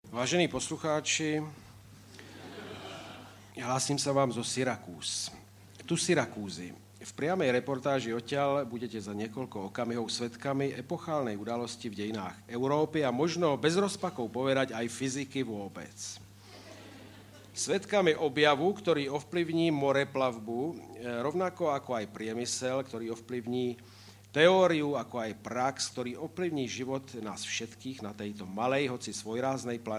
Vážení poslucháči, hlásim sa vám zo Syrakúz. Tu Syrakúzy. V priamej reportáži odtiaľ budete za niekoľko okamihov svedkami epochálnej udalosti v dejinách Európy a možno bez rozpakov povedať aj fyziky vôbec. Svedkami objavu, ktorý ovplyvní moreplavbu, rovnako ako aj priemysel, ktorý ovplyvní teóriu, ako aj prax, ktorý ovplyvní život nás všetkých na tejto malej, hoci svojráznej planéte.